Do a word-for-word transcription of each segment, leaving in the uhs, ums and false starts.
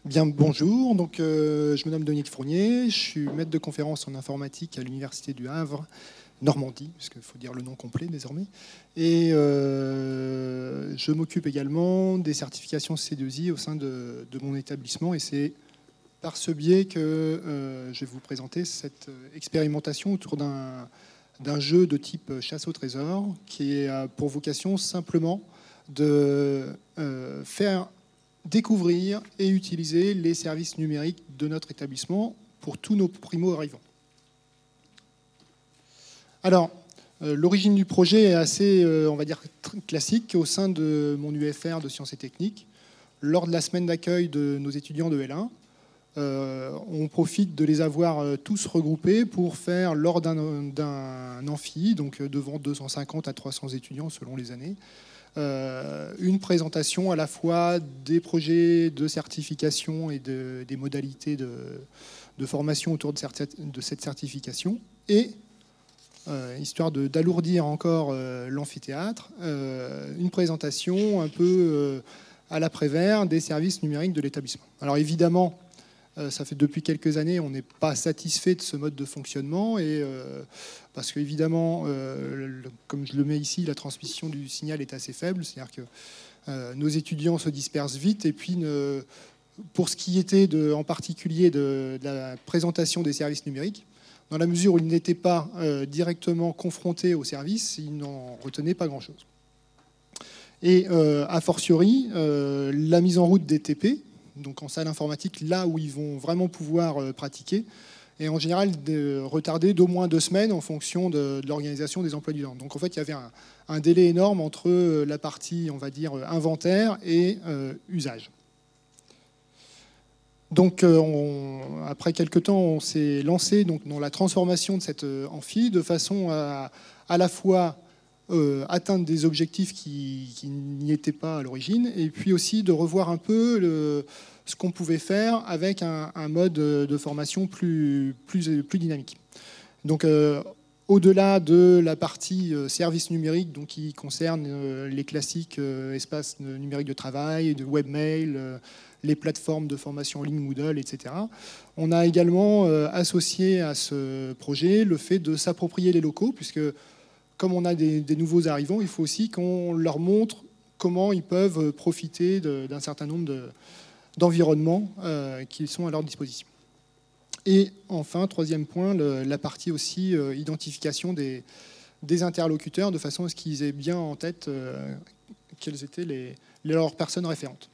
Bien, bonjour. Donc, euh, je me nomme Dominique Fournier. Je suis maître de conférence en informatique à l'Université du Havre, Normandie, puisqu'il faut dire le nom complet désormais. Et euh, je m'occupe également des certifications C deux I au sein de, de mon établissement. Et c'est par ce biais que euh, je vais vous présenter cette expérimentation autour d'un, d'un jeu de type chasse au trésor qui a pour vocation simplement de euh, faire découvrir et utiliser les services numériques de notre établissement pour tous nos primo-arrivants. Alors, euh, l'origine du projet est assez, euh, on va dire, classique au sein de mon U F R de sciences et techniques. Lors de la semaine d'accueil de nos étudiants de L un, euh, on profite de les avoir euh, tous regroupés pour faire, lors d'un, d'un amphi, donc euh, devant deux cent cinquante à trois cents étudiants selon les années, Euh, une présentation à la fois des projets de certification et de, des modalités de, de formation autour de, de cette certification et, euh, histoire de, d'alourdir encore euh, l'amphithéâtre, euh, une présentation un peu euh, à l'après-vert des services numériques de l'établissement. Alors évidemment, euh, ça fait depuis quelques années, on n'est pas satisfait de ce mode de fonctionnement et euh, parce qu'évidemment, euh, le, comme je le mets ici, la transmission du signal est assez faible, c'est-à-dire que euh, nos étudiants se dispersent vite, et puis ne, pour ce qui était de, en particulier de, de la présentation des services numériques, dans la mesure où ils n'étaient pas euh, directement confrontés aux services, ils n'en retenaient pas grand-chose. Et euh, a fortiori, euh, la mise en route des T P, donc en salle informatique, là où ils vont vraiment pouvoir euh, pratiquer, et en général de, retardé d'au moins deux semaines en fonction de, de l'organisation des emplois du temps. Donc en fait, il y avait un, un délai énorme entre la partie, on va dire, inventaire et euh, usage. Donc euh, on, après quelques temps, on s'est lancé donc, dans la transformation de cette euh, amphi de façon à à la fois euh, atteindre des objectifs qui, qui n'y étaient pas à l'origine, et puis aussi de revoir un peu le, ce qu'on pouvait faire avec un, un mode de formation plus, plus, plus dynamique. Donc, euh, au-delà de la partie euh, service numérique, donc, qui concerne euh, les classiques euh, espaces numériques de travail, de webmail, euh, les plateformes de formation en ligne Moodle, et cetera, on a également euh, associé à ce projet le fait de s'approprier les locaux, puisque comme on a des, des nouveaux arrivants, il faut aussi qu'on leur montre comment ils peuvent profiter de, d'un certain nombre de d'environnements euh, qui sont à leur disposition. Et enfin, troisième point, le, la partie aussi euh, identification des, des interlocuteurs, de façon à ce qu'ils aient bien en tête euh, quelles étaient les, les, leurs personnes référentes.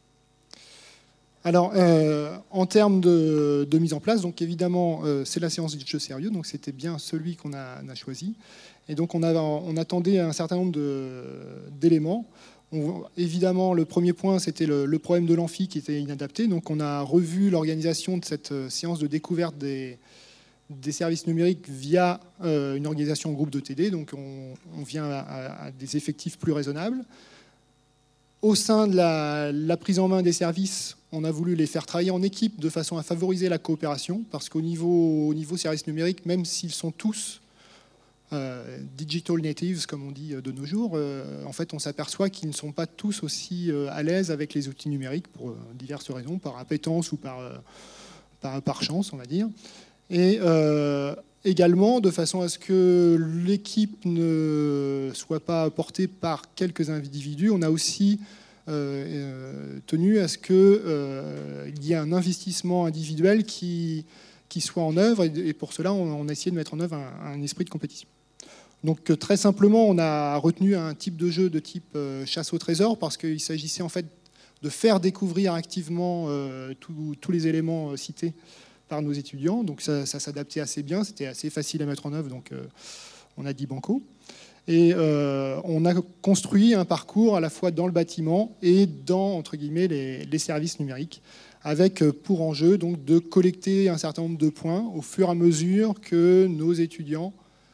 Alors, euh, en termes de, de mise en place, donc évidemment, euh, c'est la séance du jeu sérieux, donc c'était bien celui qu'on a, on a choisi. Et donc, on, a, on attendait un certain nombre de, d'éléments. On, évidemment, le premier point, c'était le, le problème de l'amphi qui était inadapté. Donc, on a revu l'organisation de cette séance de découverte des, des services numériques via euh, une organisation en groupe de T D. Donc, on, on vient à, à, à des effectifs plus raisonnables. Au sein de la, la prise en main des services, on a voulu les faire travailler en équipe de façon à favoriser la coopération, parce qu'au niveau, au niveau services numériques, même s'ils sont tous Euh, digital natives, comme on dit de nos jours, euh, en fait, on s'aperçoit qu'ils ne sont pas tous aussi euh, à l'aise avec les outils numériques pour euh, diverses raisons, par appétence ou par, euh, par, par chance, on va dire. Et euh, également, de façon à ce que l'équipe ne soit pas portée par quelques individus, on a aussi euh, euh, tenu à ce qu'il euh, y ait un investissement individuel qui, qui soit en œuvre, et pour cela, on, on a essayé de mettre en œuvre un, un esprit de compétition. Donc très simplement, on a retenu un type de jeu de type euh, chasse au trésor, parce qu'il s'agissait en fait de faire découvrir activement euh, tous les éléments euh, cités par nos étudiants. Donc ça, ça s'adaptait assez bien, c'était assez facile à mettre en œuvre, donc euh, on a dit banco. Et euh, on a construit un parcours à la fois dans le bâtiment et dans, entre guillemets, les, les services numériques, avec pour enjeu donc, de collecter un certain nombre de points au fur et à mesure que nos étudiants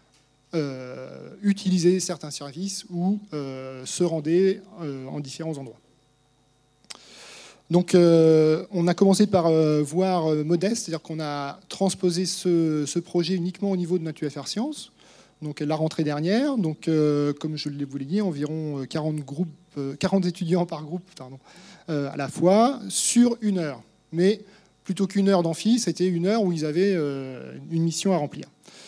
Euh, utiliser certains services ou euh, se rendaient euh, en différents endroits. Donc euh, on a commencé par euh, voir euh, modeste, c'est-à-dire qu'on a transposé ce, ce projet uniquement au niveau de notre U F R Sciences, donc la rentrée dernière, donc euh, comme je vous l'ai dit, environ quarante, groupes, euh, quarante étudiants par groupe, pardon, euh, à la fois, sur une heure. mais plutôt qu'une heure d'amphi, c'était une heure où ils avaient euh, une mission à remplir.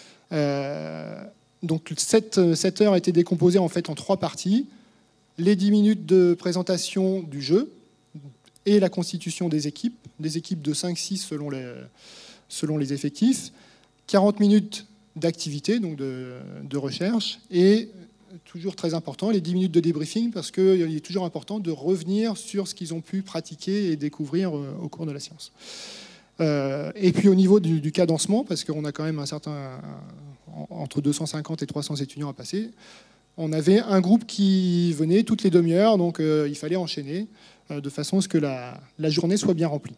Euh, donc cette, cette heure était décomposée en fait en trois parties. Les dix minutes de présentation du jeu et la constitution des équipes, des équipes de cinq six selon les, selon les effectifs, quarante minutes d'activité, donc de, de recherche, et toujours très important, les dix minutes de débriefing, parce qu'il est toujours important de revenir sur ce qu'ils ont pu pratiquer et découvrir au cours de la séance. Euh, et puis au niveau du, du cadencement, parce qu'on a quand même un certain, entre deux cent cinquante et trois cents étudiants à passer, on avait un groupe qui venait toutes les demi-heures, donc euh, il fallait enchaîner euh, de façon à ce que la, la journée soit bien remplie.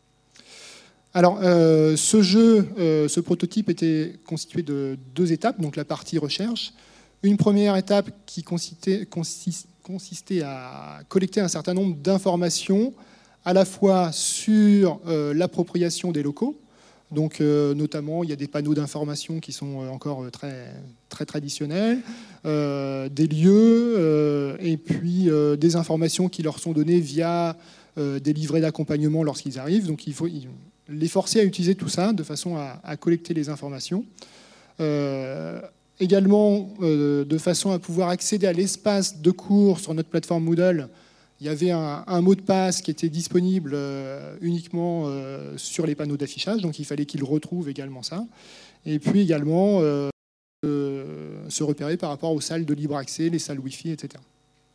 Alors, euh, ce jeu, euh, ce prototype était constitué de deux étapes, donc la partie recherche. Une première étape qui consistait, consist, consistait à collecter un certain nombre d'informations, à la fois sur euh, l'appropriation des locaux, donc euh, notamment il y a des panneaux d'information qui sont encore très, très traditionnels, euh, des lieux, euh, et puis euh, des informations qui leur sont données via euh, des livrets d'accompagnement lorsqu'ils arrivent. Donc il faut les forcer à utiliser tout ça de façon à, à collecter les informations. Euh, également, euh, de façon à pouvoir accéder à l'espace de cours sur notre plateforme Moodle, il y avait un, un mot de passe qui était disponible euh, uniquement euh, sur les panneaux d'affichage, donc il fallait qu'ils retrouvent également ça. Et puis également euh, euh, se repérer par rapport aux salles de libre accès, les salles Wi-Fi, et cetera.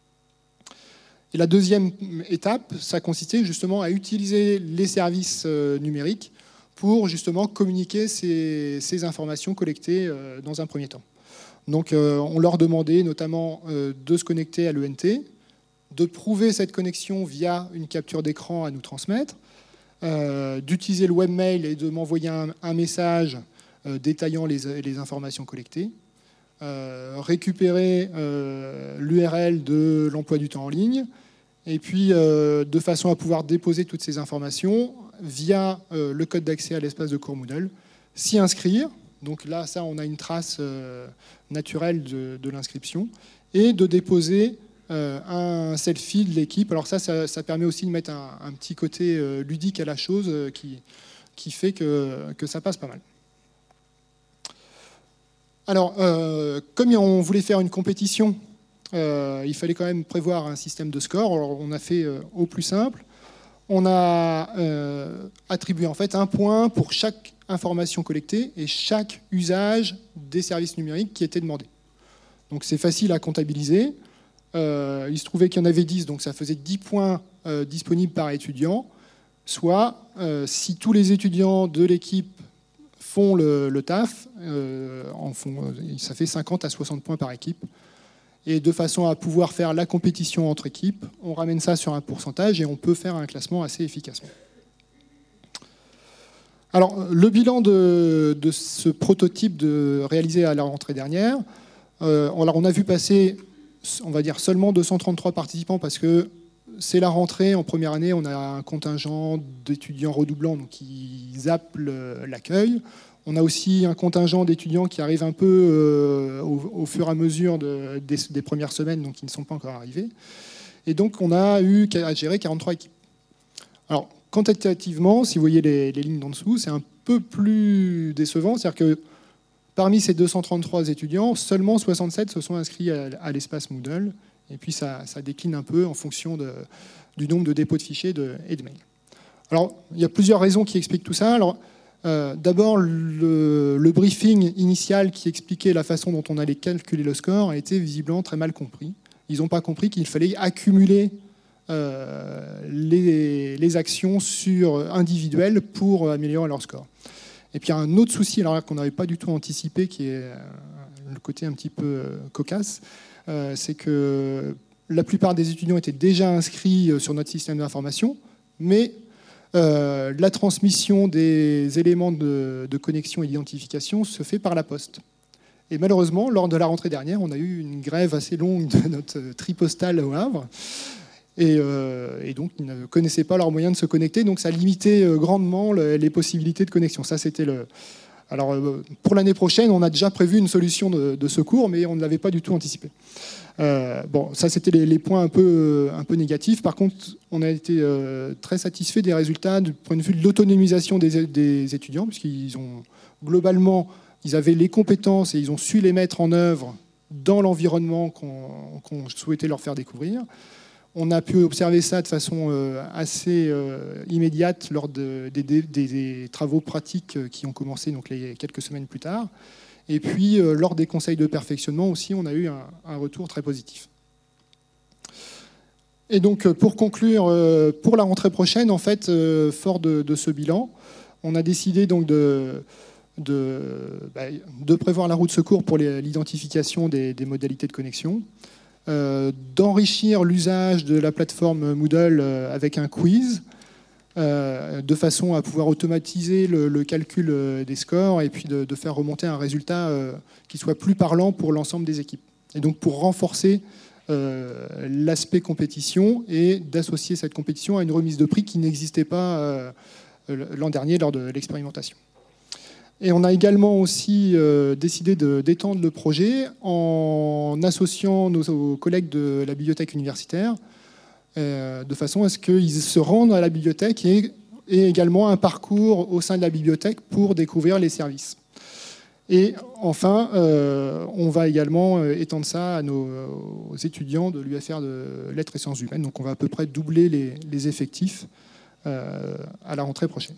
Et la deuxième étape, ça consistait justement à utiliser les services euh, numériques pour justement communiquer ces, ces informations collectées euh, dans un premier temps. Donc euh, on leur demandait notamment euh, de se connecter à l'E N T, de prouver cette connexion via une capture d'écran à nous transmettre, euh, d'utiliser le webmail et de m'envoyer un, un message euh, détaillant les, les informations collectées, euh, récupérer euh, l'U R L de l'emploi du temps en ligne, et puis euh, de façon à pouvoir déposer toutes ces informations via euh, le code d'accès à l'espace de cours Moodle, s'y inscrire, donc là, ça, on a une trace euh, naturelle de, de l'inscription, et de déposer un selfie de l'équipe. Alors ça, ça, ça permet aussi de mettre un, un petit côté euh, ludique à la chose euh, qui, qui fait que, que ça passe pas mal. Alors, euh, comme on voulait faire une compétition, euh, il fallait quand même prévoir un système de score. Alors, on a fait euh, au plus simple. On a euh, attribué en fait un point pour chaque information collectée et chaque usage des services numériques qui était demandé. Donc c'est facile à comptabiliser. Euh, il se trouvait qu'il y en avait dix, donc ça faisait dix points euh, disponibles par étudiant, soit euh, si tous les étudiants de l'équipe font le, le taf, euh, en font, ça fait cinquante à soixante points par équipe. Et de façon à pouvoir faire la compétition entre équipes, on ramène ça sur un pourcentage et on peut faire un classement assez efficacement. Alors, le bilan de, de ce prototype de, réalisé à la rentrée dernière, euh, alors on a vu passer, on va dire, seulement deux cent trente-trois participants parce que c'est la rentrée. En première année, on a un contingent d'étudiants redoublants donc qui zappent l'accueil. On a aussi un contingent d'étudiants qui arrivent un peu euh, au, au fur et à mesure de, des, des premières semaines, donc qui ne sont pas encore arrivés. Et donc, on a eu à gérer quarante-trois équipes. Alors, quantitativement, si vous voyez les, les lignes d'en dessous, c'est un peu plus décevant. C'est-à-dire que parmi ces deux cent trente-trois étudiants, seulement soixante-sept se sont inscrits à, à l'espace Moodle. Et puis, ça, ça décline un peu en fonction de, du nombre de dépôts de fichiers de, et de mails. Alors, il y a plusieurs raisons qui expliquent tout ça. Alors, Euh, D'abord, le, le briefing initial qui expliquait la façon dont on allait calculer le score a été visiblement très mal compris. Ils n'ont pas compris qu'il fallait accumuler euh, les, les actions sur individuelles pour améliorer leur score. Et puis il y a un autre souci alors qu'on n'avait pas du tout anticipé, qui est le côté un petit peu cocasse, euh, c'est que la plupart des étudiants étaient déjà inscrits sur notre système d'information, mais Euh, la transmission des éléments de, de connexion et d'identification se fait par la poste. Et malheureusement, lors de la rentrée dernière, on a eu une grève assez longue de notre tri postal au Havre. Et, euh, et donc, ils ne connaissaient pas leurs moyens de se connecter. Donc, ça limitait grandement le, les possibilités de connexion. Ça, c'était le, Alors, pour l'année prochaine, on a déjà prévu une solution de, de secours, mais on ne l'avait pas du tout anticipé. Euh, bon, ça, c'était les, les points un peu, un peu négatifs. Par contre, on a été euh, très satisfait des résultats du point de vue de l'autonomisation des, des étudiants, puisqu'ils ont, globalement, ils avaient les compétences et ils ont su les mettre en œuvre dans l'environnement qu'on qu'on souhaitait leur faire découvrir. On a pu observer ça de façon euh, assez euh, immédiate lors de, des, des, des travaux pratiques qui ont commencé donc, les, quelques semaines plus tard. Et puis, euh, lors des conseils de perfectionnement aussi, on a eu un, un retour très positif. Et donc, pour conclure, euh, pour la rentrée prochaine, en fait, euh, fort de, de ce bilan, on a décidé donc de, de, bah, de prévoir la roue de secours pour l'identification des, des modalités de connexion, Euh, d'enrichir l'usage de la plateforme Moodle euh, avec un quiz, euh, de façon à pouvoir automatiser le, le calcul euh, des scores et puis de, de faire remonter un résultat euh, qui soit plus parlant pour l'ensemble des équipes. Et donc pour renforcer euh, l'aspect compétition et d'associer cette compétition à une remise de prix qui n'existait pas euh, l'an dernier lors de l'expérimentation. Et on a également aussi euh, décidé d'étendre le projet en associant nos, nos collègues de la bibliothèque universitaire euh, de façon à ce qu'ils se rendent à la bibliothèque et, et également un parcours au sein de la bibliothèque pour découvrir les services. Et enfin, euh, on va également étendre ça à nos aux étudiants de l'U F R de Lettres et Sciences Humaines. Donc on va à peu près doubler les, les effectifs euh, à la rentrée prochaine.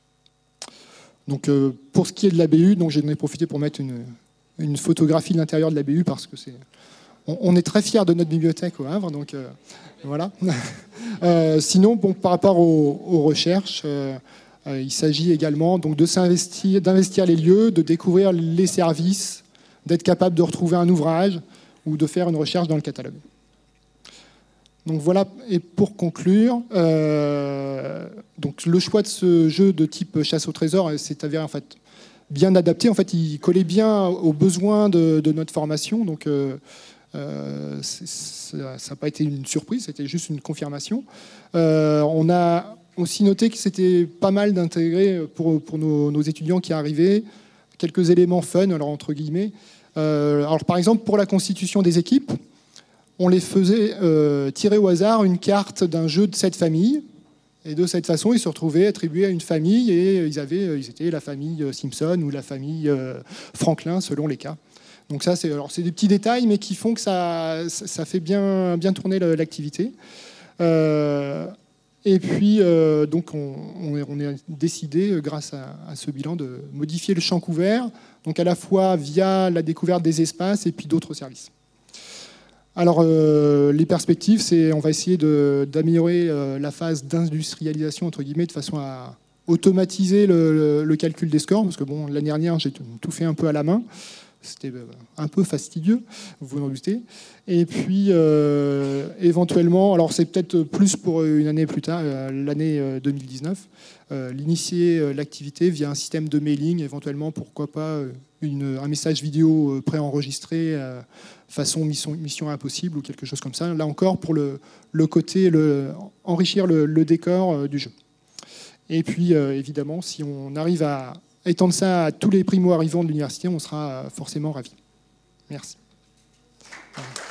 Donc, euh, pour ce qui est de la B U, donc j'en ai profité pour mettre une, une photographie de l'intérieur de la B U parce que c'est, on, on est très fiers de notre bibliothèque au Havre. Donc euh, voilà. euh, sinon, bon, par rapport aux, aux recherches, euh, euh, il s'agit également donc de s'investir, d'investir les lieux, de découvrir les services, d'être capable de retrouver un ouvrage ou de faire une recherche dans le catalogue. Donc voilà, et pour conclure, euh, donc le choix de ce jeu de type chasse au trésor s'est avéré en fait bien adapté. En fait, il collait bien aux besoins de, de notre formation. Donc euh, euh, ça n'a pas été une surprise, c'était juste une confirmation. Euh, on a aussi noté que c'était pas mal d'intégrer pour, pour nos, nos étudiants qui arrivaient quelques éléments fun, alors entre guillemets. Euh, alors par exemple, pour la constitution des équipes, on les faisait euh, tirer au hasard une carte d'un jeu de cette famille. Et de cette façon, ils se retrouvaient attribués à une famille et ils, avaient, ils étaient la famille Simpson ou la famille euh, Franklin, selon les cas. Donc ça, c'est, alors c'est des petits détails, mais qui font que ça, ça fait bien, bien tourner l'activité. Euh, et puis, euh, donc on, on a décidé, grâce à, à ce bilan, de modifier le champ couvert, donc à la fois via la découverte des espaces et puis d'autres services. Alors, euh, les perspectives, c'est on va essayer d'améliorer euh, la phase d'industrialisation, entre guillemets, de façon à automatiser le, le, le calcul des scores, parce que bon, l'année dernière, j'ai tout fait un peu à la main. C'était un peu fastidieux, vous vous en doutez. Et puis, euh, éventuellement, alors c'est peut-être plus pour une année plus tard, euh, l'année deux mille dix-neuf, euh, l'initier l'activité via un système de mailing, éventuellement, pourquoi pas, une, un message vidéo préenregistré, euh, façon mission, mission impossible ou quelque chose comme ça. Là encore, pour le, le côté, le, enrichir le, le décor euh, du jeu. Et puis, euh, évidemment, si on arrive à étendre ça à tous les primo-arrivants de l'université, on sera forcément ravis. Merci. Voilà.